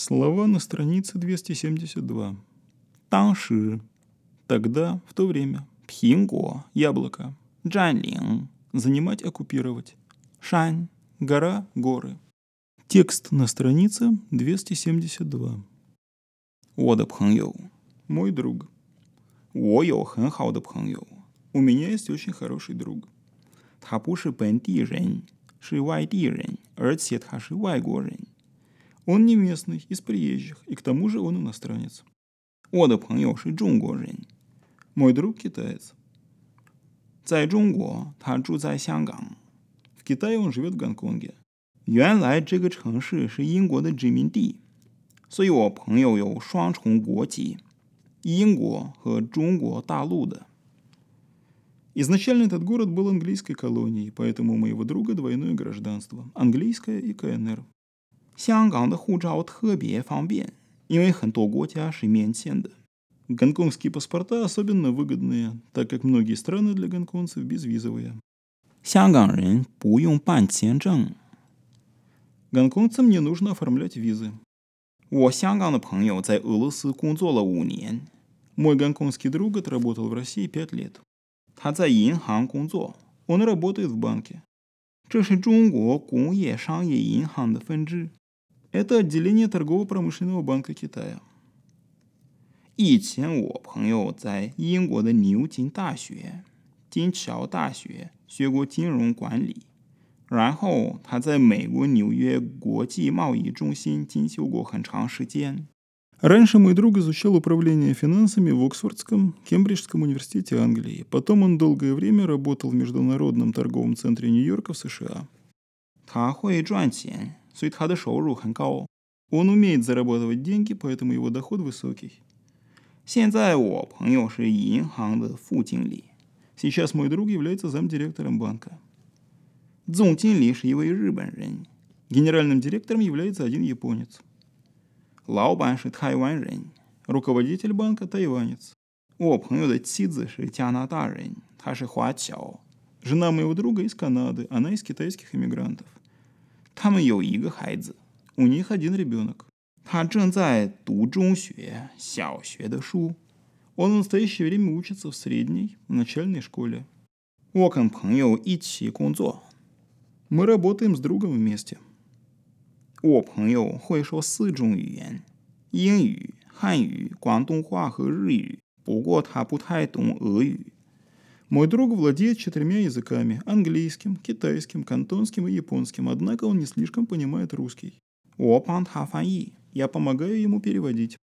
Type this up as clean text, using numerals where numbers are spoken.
Слова на странице 272. 当时 тогда, в то время. 苹果 яблоко. 占领 занимать, оккупировать. 山 гора, горы. Текст на странице 272. 我的朋友 мой друг. 我有很好的朋友 у меня есть очень хороший друг. 他不是本地人是外地人而且他是外国人 Он не местный, из приезжих, и к тому же он иностранец. 我的朋友是中国人 мой друг китаец. 在中国他住在香港 В Китае он живет в Гонконге. 原来这个城市是英国的殖民地所以我朋友有双重国籍英国和中国大陆的 Изначально этот город был английской колонией, поэтому у моего друга двойное гражданство – английское и КНР. 香港的护照特别方便，因为很多国家是免签的。Гонконгские паспорта особенно выгодные, так как многие страны для гонконгцев безвизовые. 香港人不用办签证。Гонконгцам не нужно оформлять визы. 我香港的朋友在俄罗斯工作了5年。Мой гонконгский друг отработал в России 5 лет. 他在银行工作 Он работает в банке. 这是中国工业商业银行的分支 Это отделение торгово-промышленного банка Китая. 以前我朋友在英国的牛津大学、剑桥大学学过金融管理，然后他在美国纽约国际贸易中心进修过很长时间。Раньше мой друг изучал управление финансами в Оксфордском, Кембриджском университете Англии. Потом он долгое время работал в Международном торговом центре Нью-Йорка в США. 他会赚钱，所以他的收入很高。Он умеет зарабатывать деньги, поэтому его доход высокий. 现在我朋友是银行的副经理。Сейчас мой друг является замдиректором банка. 总经理是一位日本人。Генеральным директором является один японец. 老板是台湾人 руководитель банка тайванец. 我朋友的妻子是加拿大人，她是华侨。Жена моего друга из Канады, она из китайских иммигрантов. 他们有一个孩子 У них один ребенок. 他正在读中学、小学的书。Он в настоящее время учится в средней, начальной школе. 我跟朋友一起工作。Мы работаем с другом вместе. 我朋友会说4种语言，英语、汉语、广东话和日语，不过他不太懂俄语。Мой друг владеет 4 языками – английским, китайским, кантонским и японским, однако он не слишком понимает русский. 我帮他翻译，я помогаю ему переводить.